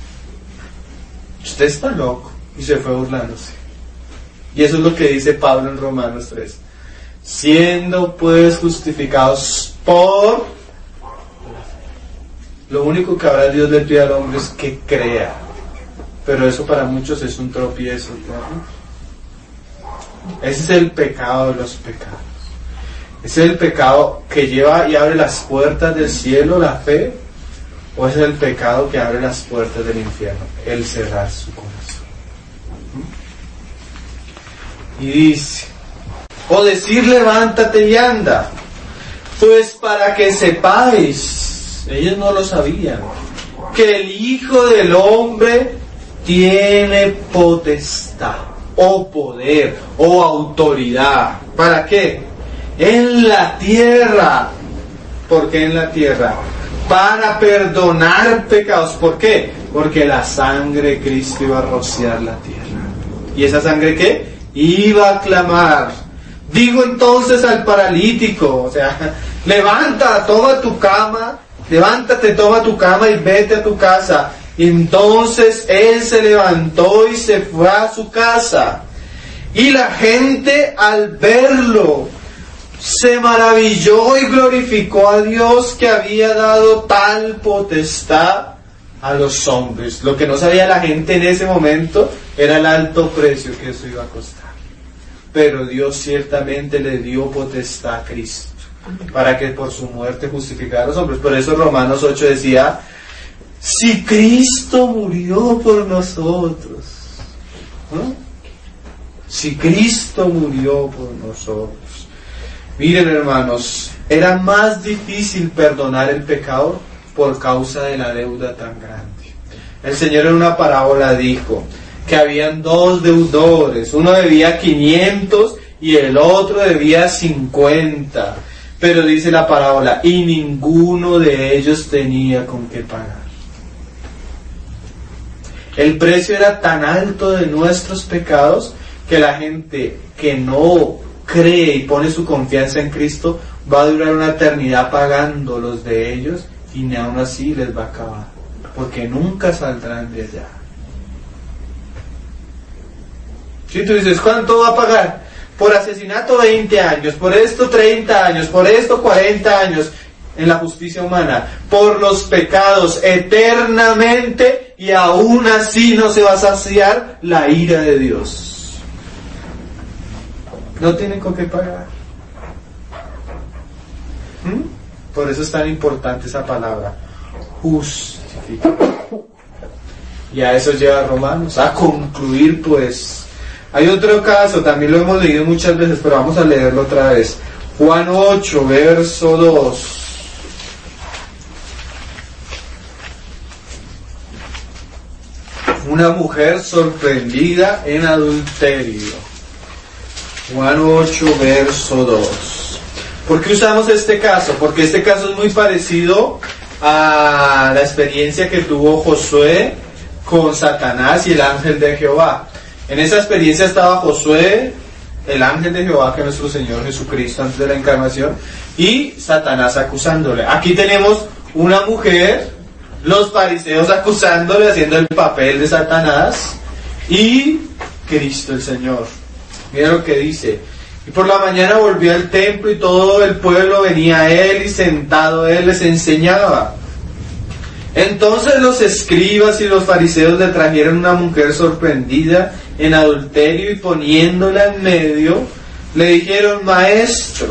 Usted está loco. Y se fue burlándose. Y eso es lo que dice Pablo en Romanos tres. Siendo pues justificados por la fe. Lo único que ahora Dios le pide al hombre es que crea. Pero eso para muchos es un tropiezo, ¿no? Ese es el pecado de los pecados. ¿Es el pecado que lleva y abre las puertas del cielo, la fe? ¿O es el pecado que abre las puertas del infierno, el cerrar su corazón? ¿Mm? Y dice, o decir levántate y anda, pues para que sepáis, ellos no lo sabían, que el Hijo del Hombre tiene potestad, o poder, o autoridad. ¿Para qué? En la tierra. ¿Por qué en la tierra? Para perdonar pecados. ¿Por qué? Porque la sangre de Cristo iba a rociar la tierra. ¿Y esa sangre qué? Iba a clamar. Digo entonces al paralítico, o sea, levanta, toma tu cama, levántate, toma tu cama y vete a tu casa. Entonces él se levantó y se fue a su casa. Y la gente al verlo se maravilló y glorificó a Dios que había dado tal potestad a los hombres. Lo que no sabía la gente en ese momento era el alto precio que eso iba a costar. Pero Dios ciertamente le dio potestad a Cristo para que por su muerte justificara a los hombres. Por eso Romanos ocho decía, si Cristo murió por nosotros, ¿no? Si Cristo murió por nosotros. Miren, hermanos, era más difícil perdonar el pecado por causa de la deuda tan grande. El Señor en una parábola dijo que habían dos deudores, uno debía quinientos y el otro debía cincuenta. Pero dice la parábola, y ninguno de ellos tenía con qué pagar. El precio era tan alto de nuestros pecados que la gente que no cree y pone su confianza en Cristo va a durar una eternidad pagando los de ellos y ni aún así les va a acabar, porque nunca saldrán de allá. Si tú dices, ¿cuánto va a pagar? Por asesinato veinte años, por esto treinta años, por esto cuarenta años en la justicia humana, por los pecados eternamente, y aún así no se va a saciar la ira de Dios. No tienen con qué pagar. ¿Mm? Por eso es tan importante esa palabra, justificar. Y a eso lleva Romanos, a concluir pues. Hay otro caso, también lo hemos leído muchas veces, pero vamos a leerlo otra vez. Juan ocho, verso dos. Una mujer sorprendida en adulterio. Juan ocho, verso dos. ¿Por qué usamos este caso? Porque este caso es muy parecido a la experiencia que tuvo Josué con Satanás y el ángel de Jehová. En esa experiencia estaba Josué, el ángel de Jehová, que es nuestro Señor Jesucristo antes de la encarnación, y Satanás acusándole. Aquí tenemos una mujer, los fariseos acusándole, haciendo el papel de Satanás, y Cristo el Señor. Mira lo que dice. Y por la mañana volvió al templo y todo el pueblo venía a él, y sentado él les enseñaba. Entonces los escribas y los fariseos le trajeron una mujer sorprendida en adulterio, y poniéndola en medio, le dijeron, maestro,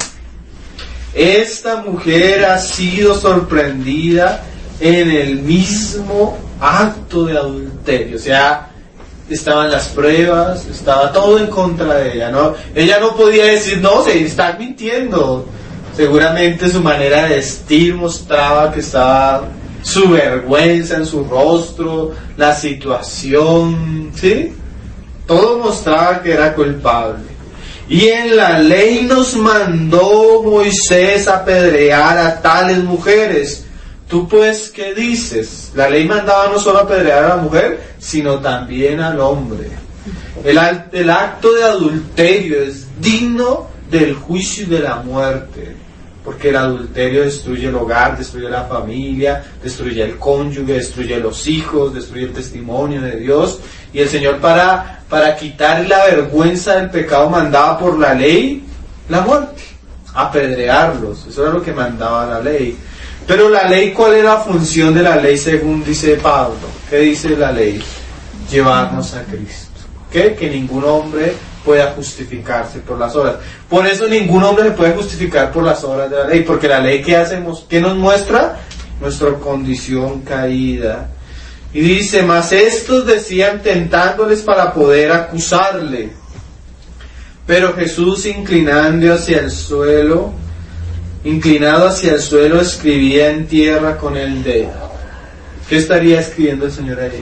esta mujer ha sido sorprendida en el mismo acto de adulterio. O sea, estaban las pruebas, estaba todo en contra de ella, ¿no? Ella no podía decir, no, se están mintiendo. O Seguramente su manera de vestir mostraba que estaba su vergüenza en su rostro, la situación, ¿sí? Todo mostraba que era culpable. Y en la ley nos mandó Moisés apedrear a tales mujeres. ¿Tú pues qué dices? La ley mandaba no solo apedrear a la mujer, sino también al hombre. El, el acto de adulterio es digno del juicio y de la muerte, porque el adulterio destruye el hogar, destruye la familia, destruye el cónyuge, destruye los hijos, destruye el testimonio de Dios. Y el Señor, para, para quitar la vergüenza del pecado, mandaba por la ley la muerte, apedrearlos. Eso era lo que mandaba la ley. Pero la ley, ¿cuál era la función de la ley según dice Pablo? ¿Qué dice la ley? Llevarnos a Cristo. ¿Qué? Que ningún hombre pueda justificarse por las obras. Por eso ningún hombre se puede justificar por las obras de la ley, porque la ley, ¿qué hacemos? ¿Qué nos muestra? Nuestra condición caída. Y dice, mas estos decían tentándoles para poder acusarle. Pero Jesús, inclinando hacia el suelo, inclinado hacia el suelo, escribía en tierra con el dedo. ¿Qué estaría escribiendo el Señor allí?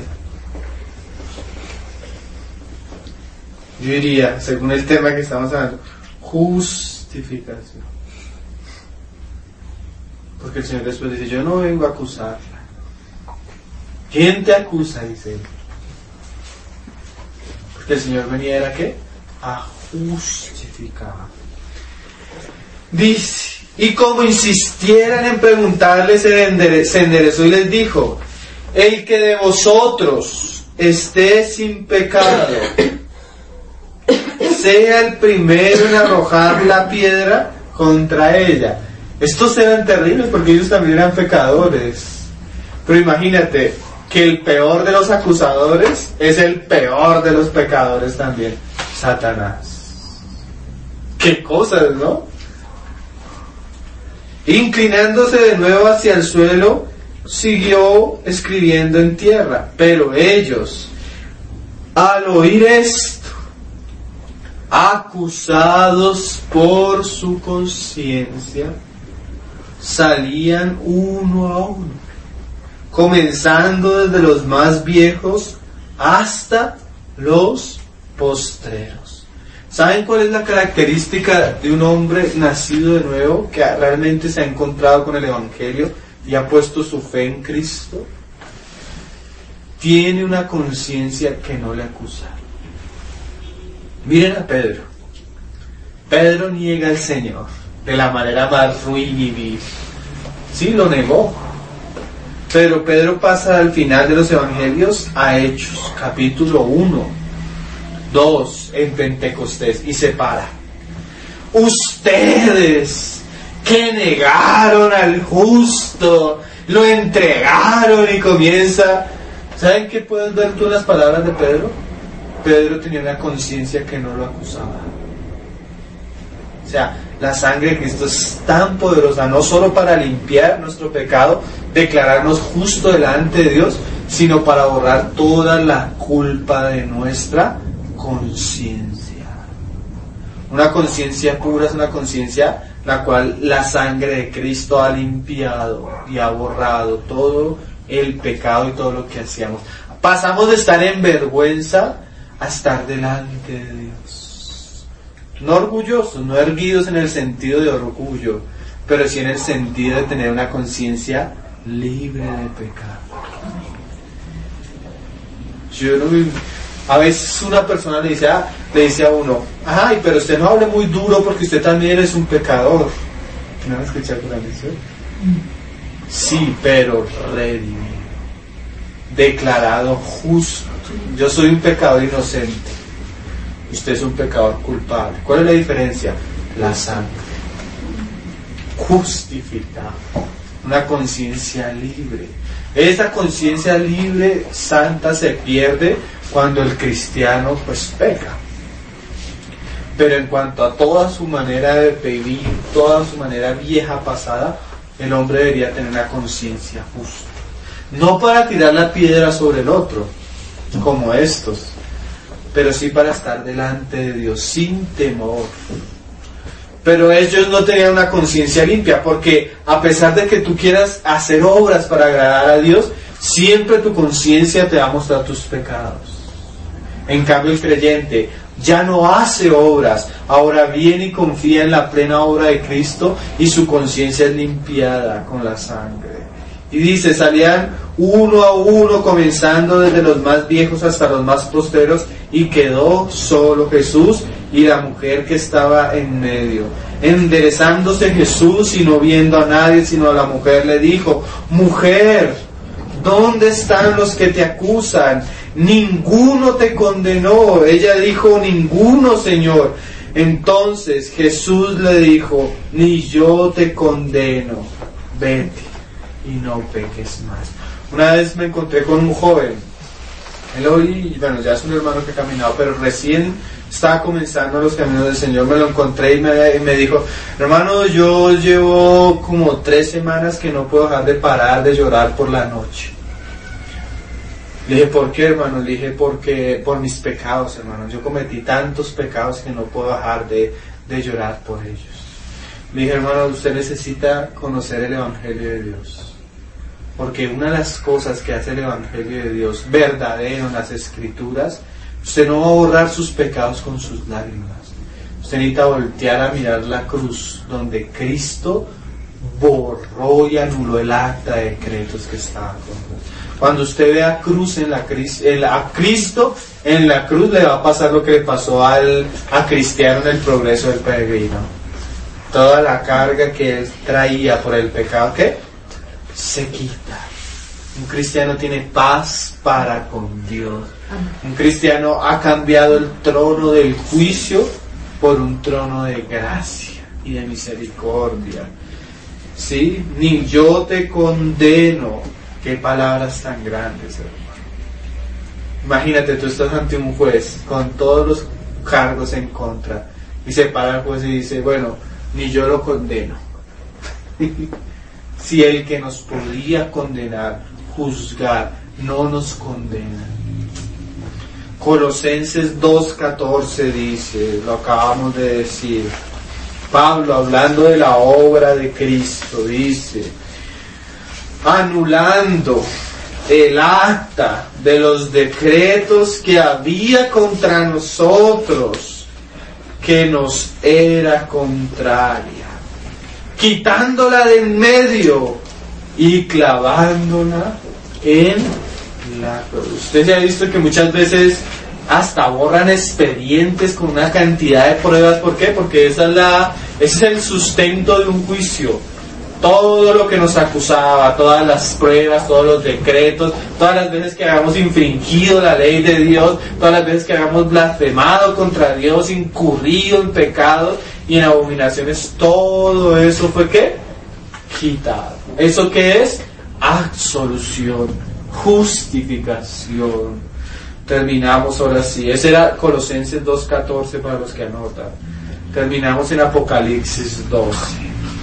Yo diría, según el tema que estamos hablando, justificación. Porque el Señor después dice, yo no vengo a acusarla. ¿Quién te acusa? Dice él. Porque el Señor venía, ¿era qué? A justificar. Dice, y como insistieran en preguntarle, se, endere- se enderezó y les dijo, el que de vosotros esté sin pecado, sea el primero en arrojar la piedra contra ella. Estos eran terribles porque ellos también eran pecadores. Pero imagínate que el peor de los acusadores es el peor de los pecadores también, Satanás. Qué cosas, ¿no? Inclinándose de nuevo hacia el suelo, siguió escribiendo en tierra. Pero ellos, al oír esto, acusados por su conciencia, salían uno a uno, comenzando desde los más viejos hasta los postreros. ¿Saben cuál es la característica de un hombre nacido de nuevo, que realmente se ha encontrado con el Evangelio y ha puesto su fe en Cristo? Tiene una conciencia que no le acusa. Miren a Pedro. Pedro niega al Señor de la manera más ruin y vil. Sí, lo negó. Pero Pedro pasa al final de los Evangelios a Hechos, capítulo uno, dos, en Pentecostés, y se para. Ustedes que negaron al justo, lo entregaron, y comienza. ¿Saben qué puedes ver tú en las palabras de Pedro? Pedro tenía una conciencia que no lo acusaba. O sea, la sangre de Cristo es tan poderosa, no solo para limpiar nuestro pecado, declararnos justo delante de Dios, sino para borrar toda la culpa de nuestra conciencia. Una conciencia pura es una conciencia la cual la sangre de Cristo ha limpiado y ha borrado todo el pecado y todo lo que hacíamos. Pasamos de estar en vergüenza a estar delante de Dios. No orgullosos, no erguidos en el sentido de orgullo, pero sí en el sentido de tener una conciencia libre de pecado. Yo no, a veces una persona le dice, ah, le dice a uno, ay, pero usted no hable muy duro porque usted también es un pecador. ¿No han escuchado la lección? Sí, pero redimido, declarado justo. Yo soy un pecador inocente, usted es un pecador culpable. ¿Cuál es la diferencia? La sangre. Justificado, una conciencia libre. Esa conciencia libre, santa, se pierde cuando el cristiano pues peca. Pero en cuanto a toda su manera de vivir, toda su manera vieja pasada, el hombre debería tener una conciencia justa. No para tirar la piedra sobre el otro, como estos, pero sí para estar delante de Dios sin temor. Pero ellos no tenían una conciencia limpia, porque a pesar de que tú quieras hacer obras para agradar a Dios, siempre tu conciencia te va a mostrar tus pecados. En cambio el creyente ya no hace obras, ahora viene y confía en la plena obra de Cristo y su conciencia es limpiada con la sangre. Y dice, salían uno a uno, comenzando desde los más viejos hasta los más posteros, y quedó solo Jesús y la mujer que estaba en medio. Enderezándose Jesús y no viendo a nadie sino a la mujer, le dijo: mujer, ¿dónde están los que te acusan? Ninguno te condenó. Ella dijo: ninguno, Señor. Entonces Jesús le dijo: ni yo te condeno, vete y no peques más. Una vez me encontré con un joven, él hoy, bueno, ya es un hermano que ha caminado, pero recién estaba comenzando los caminos del Señor. Me lo encontré y me, y me dijo: hermano, yo llevo como tres semanas que no puedo dejar de parar de llorar por la noche. Le dije: ¿por qué, hermano? Le dije: porque por mis pecados, hermano. Yo cometí tantos pecados que no puedo dejar de, de llorar por ellos. Le dije: hermano, usted necesita conocer el Evangelio de Dios. Porque una de las cosas que hace el Evangelio de Dios verdadero en las Escrituras, usted no va a borrar sus pecados con sus lágrimas. Usted necesita voltear a mirar la cruz, donde Cristo borró y anuló el acta de decretos que estaba con él. Cuando usted ve a cruz en la, en la, a Cristo en la cruz, le va a pasar lo que le pasó al, a Cristiano en el progreso del peregrino. Toda la carga que él traía por el pecado, ¿qué? Se quita. Un cristiano tiene paz para con Dios. Un cristiano ha cambiado el trono del juicio por un trono de gracia y de misericordia. ¿Sí? Ni yo te condeno. Qué palabras tan grandes, hermano. Imagínate, tú estás ante un juez con todos los cargos en contra, y se para el juez y dice: bueno, ni yo lo condeno. Si el que nos podía condenar, juzgar, no nos condena. Colosenses dos catorce dice, lo acabamos de decir, Pablo, hablando de la obra de Cristo, dice: anulando el acta de los decretos que había contra nosotros, que nos era contraria, quitándola de en medio y clavándola en la cruz. Usted se ha visto que muchas veces hasta borran expedientes con una cantidad de pruebas. ¿Por qué? Porque esa es la, ese es el sustento de un juicio. Todo lo que nos acusaba, todas las pruebas, todos los decretos, todas las veces que habíamos infringido la ley de Dios, todas las veces que habíamos blasfemado contra Dios, incurrido en pecados y en abominaciones, todo eso fue ¿qué? Quitado. ¿Eso qué es? Absolución, justificación. Terminamos ahora sí. Ese era Colosenses dos catorce para los que anotan. Terminamos en Apocalipsis doce.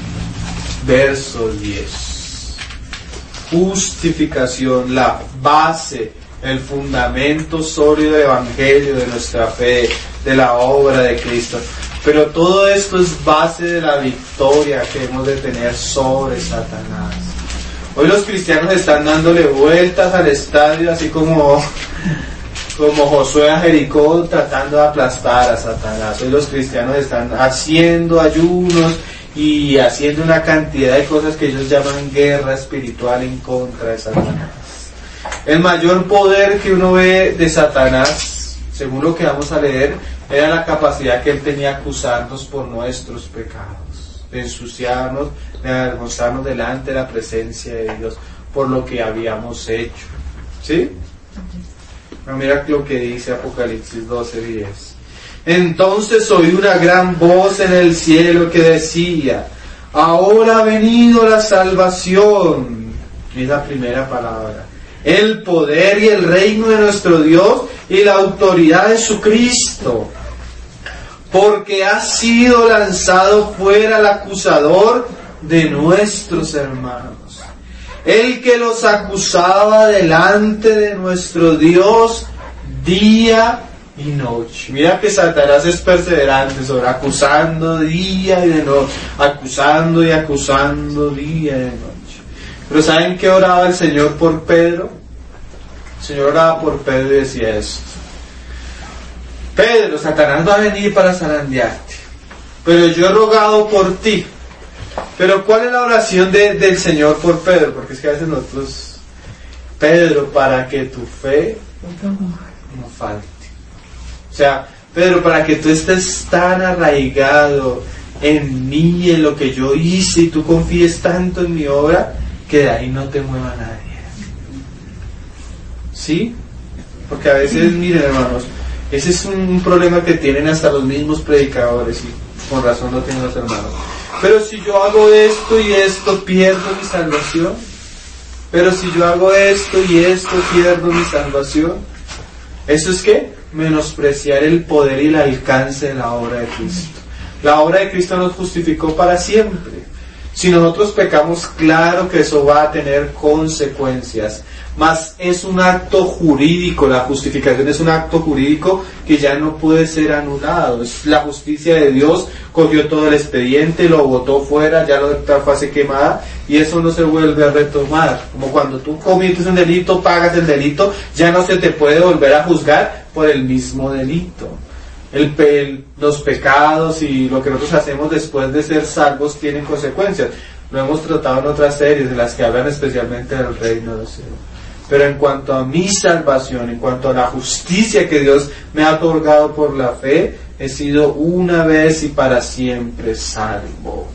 Verso diez. Justificación, la base, el fundamento sólido del Evangelio, de nuestra fe, de la obra de Cristo. Pero todo esto es base de la victoria que hemos de tener sobre Satanás. Hoy los cristianos están dándole vueltas al estadio, así como, como Josué a Jericó, tratando de aplastar a Satanás. Hoy los cristianos están haciendo ayunos y haciendo una cantidad de cosas que ellos llaman guerra espiritual en contra de Satanás. El mayor poder que uno ve de Satanás, según lo que vamos a leer, era la capacidad que él tenía de acusarnos por nuestros pecados, de ensuciarnos, de avergonzarnos delante de la presencia de Dios por lo que habíamos hecho. ¿Sí? No, mira lo que dice Apocalipsis doce diez. Entonces oí una gran voz en el cielo que decía: ahora ha venido la salvación. Es la primera palabra. El poder y el reino de nuestro Dios y la autoridad de su Cristo. Porque ha sido lanzado fuera el acusador de nuestros hermanos, el que los acusaba delante de nuestro Dios día y noche. Mira que Satanás es perseverante sobre acusando día y de noche, acusando y acusando día y de noche. Pero ¿saben qué oraba el Señor por Pedro? El Señor oraba por Pedro y decía esto: Pedro, Satanás va a venir para zarandearte, pero yo he rogado por ti. Pero ¿cuál es la oración de, del Señor por Pedro? Porque es que a veces nosotros, Pedro, para que tu fe no falte. O sea, Pedro, para que tú estés tan arraigado en mí, en lo que yo hice, y tú confíes tanto en mi obra, que de ahí no te mueva nadie. ¿Sí? Porque a veces, miren hermanos, ese es un problema que tienen hasta los mismos predicadores, y con razón lo tienen los hermanos. Pero si yo hago esto y esto, pierdo mi salvación. Pero si yo hago esto y esto, pierdo mi salvación. ¿Eso es qué? Menospreciar el poder y el alcance de la obra de Cristo. La obra de Cristo nos justificó para siempre. Si nosotros pecamos, claro que eso va a tener consecuencias. Mas es un acto jurídico, la justificación es un acto jurídico que ya no puede ser anulado. Es la justicia de Dios, cogió todo el expediente, lo botó fuera, ya la fase quemada, y eso no se vuelve a retomar. Como cuando tú cometes un delito, pagas el delito, ya no se te puede volver a juzgar por el mismo delito. El, el, los pecados y lo que nosotros hacemos después de ser salvos tienen consecuencias. Lo hemos tratado en otras series de las que hablan especialmente del reino de los cielos. Pero en cuanto a mi salvación, en cuanto a la justicia que Dios me ha otorgado por la fe, he sido una vez y para siempre salvo.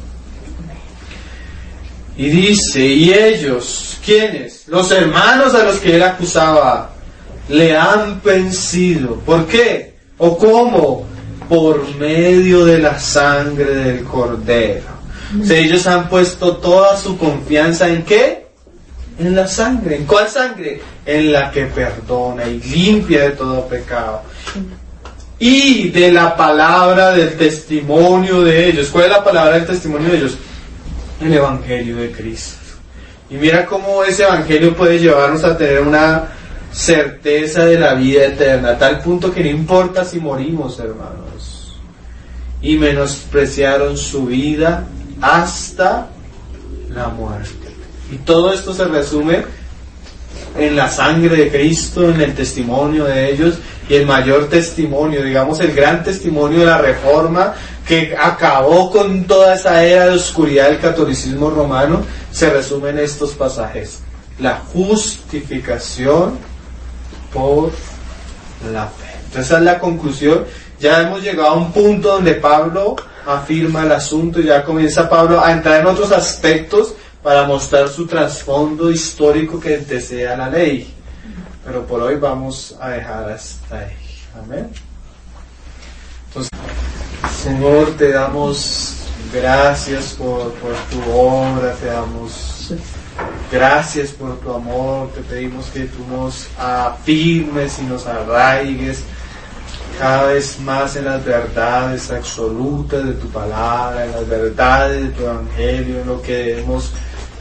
Y dice, y ellos, ¿quiénes? Los hermanos a los que él acusaba, le han vencido. ¿Por qué? ¿O cómo? Por medio de la sangre del Cordero. O sea, ellos han puesto toda su confianza ¿en qué? En la sangre. ¿En cuál sangre? En la que perdona y limpia de todo pecado. Y de la palabra del testimonio de ellos. ¿Cuál es la palabra del testimonio de ellos? El Evangelio de Cristo. Y mira cómo ese Evangelio puede llevarnos a tener una certeza de la vida eterna, a tal punto que no importa si morimos, hermanos. Y menospreciaron su vida hasta la muerte. Y todo esto se resume en la sangre de Cristo, en el testimonio de ellos, y el mayor testimonio, digamos el gran testimonio de la Reforma, que acabó con toda esa era de oscuridad del catolicismo romano, se resume en estos pasajes: la justificación por la fe. Entonces esa es la conclusión. Ya hemos llegado a un punto donde Pablo afirma el asunto, y ya comienza Pablo a entrar en otros aspectos para mostrar su trasfondo histórico que antecede a la ley. Pero por hoy vamos a dejar hasta ahí. Amén. Entonces, Señor, te damos gracias por, por tu obra, te damos gracias por tu amor, te pedimos que tú nos afirmes y nos arraigues cada vez más en las verdades absolutas de tu palabra, en las verdades de tu evangelio, en lo que debemos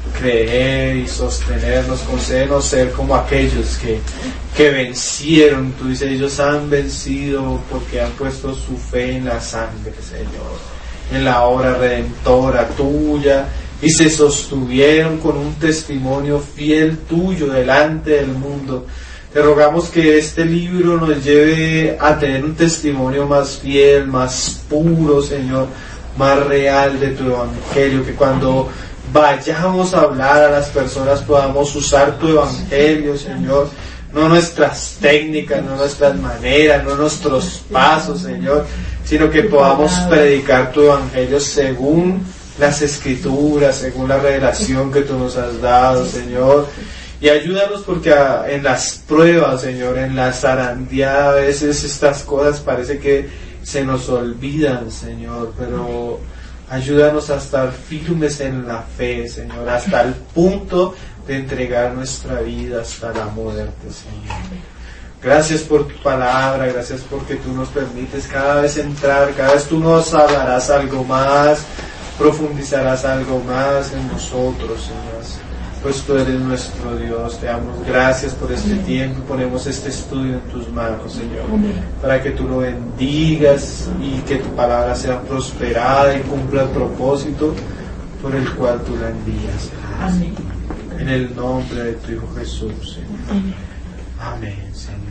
creer y sostenernos. Concédenos ser como aquellos que, que vencieron. Tú dices, ellos han vencido porque han puesto su fe en la sangre, Señor, en la obra redentora tuya, y se sostuvieron con un testimonio fiel tuyo delante del mundo. Te rogamos que este libro nos lleve a tener un testimonio más fiel, más puro, Señor, más real de tu evangelio, que cuando vayamos a hablar a las personas podamos usar tu evangelio, Señor, no nuestras técnicas, no nuestras maneras, no nuestros pasos, Señor, sino que podamos predicar tu evangelio según las escrituras, según la revelación que tú nos has dado, Señor. Y ayúdanos porque a, en las pruebas, Señor, en la zarandeada, a veces estas cosas parece que se nos olvidan, Señor, pero ayúdanos a estar firmes en la fe, Señor, hasta el punto de entregar nuestra vida hasta la muerte, Señor. Gracias por tu palabra, gracias porque tú nos permites cada vez entrar, cada vez tú nos hablarás algo más, profundizarás algo más en nosotros, Señor. pues tú eres nuestro Dios. Te damos gracias por este tiempo, ponemos este estudio en tus manos, Señor, para que tú lo bendigas y que tu palabra sea prosperada y cumpla el propósito por el cual tú la envías. Amén. En el nombre de tu Hijo Jesús, Señor. Amén, Señor.